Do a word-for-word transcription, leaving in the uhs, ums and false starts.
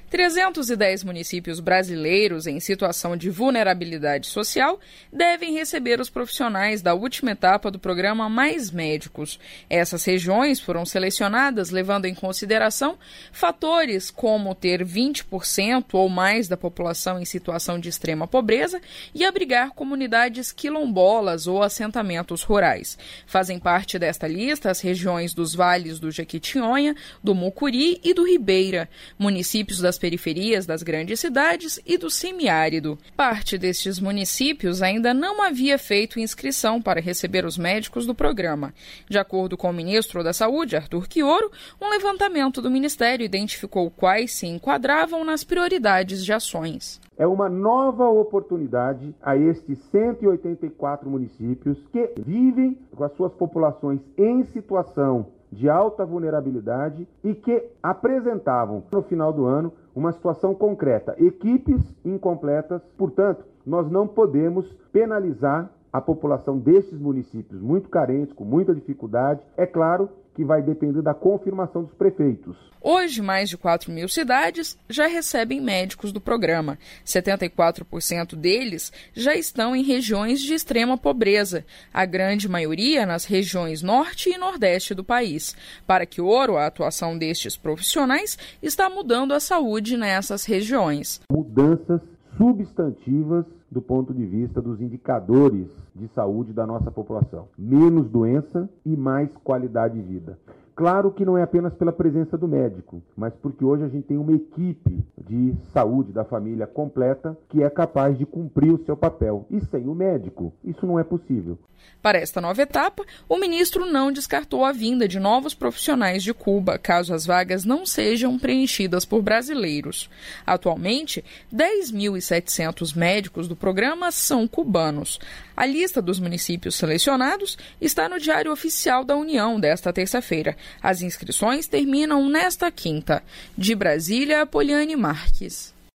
trezentos e dez municípios brasileiros em situação de vulnerabilidade social devem receber os profissionais da última etapa do programa Mais Médicos. Essas regiões foram selecionadas levando em consideração fatores como ter vinte por cento ou mais da população em situação de extrema pobreza e abrigar comunidades quilombolas ou assentamentos rurais. Fazem parte desta lista as regiões dos vales do Jequitinhonha, do Mucuri e do Ribeira, municípios das periferias das grandes cidades e do semiárido. Parte destes municípios ainda não havia feito inscrição para receber os médicos do programa. De acordo com o ministro da Saúde, Arthur Quioro, um levantamento do Ministério identificou quais se enquadravam nas prioridades de ações. É uma nova oportunidade a estes cento e oitenta e quatro municípios que vivem com as suas populações em situação de alta vulnerabilidade e que apresentavam, no final do ano, uma situação concreta, equipes incompletas. Portanto, nós não podemos penalizar a população destes municípios muito carentes, com muita dificuldade. É claro que vai depender da confirmação dos prefeitos. Hoje, mais de quatro mil cidades já recebem médicos do programa. setenta e quatro por cento deles já estão em regiões de extrema pobreza, a grande maioria nas regiões norte e nordeste do país. Para Quioro, a atuação destes profissionais está mudando a saúde nessas regiões. Mudanças substantivas do ponto de vista dos indicadores de saúde da nossa população. Menos doença e mais qualidade de vida. Claro que não é apenas pela presença do médico, mas porque hoje a gente tem uma equipe de saúde da família completa que é capaz de cumprir o seu papel. E sem o médico, isso não é possível. Para esta nova etapa, o ministro não descartou a vinda de novos profissionais de Cuba, caso as vagas não sejam preenchidas por brasileiros. Atualmente, dez mil e setecentos médicos do programa são cubanos. A lista dos municípios selecionados está no Diário Oficial da União desta terça-feira. As inscrições terminam nesta quinta. De Brasília, Poliane Marques.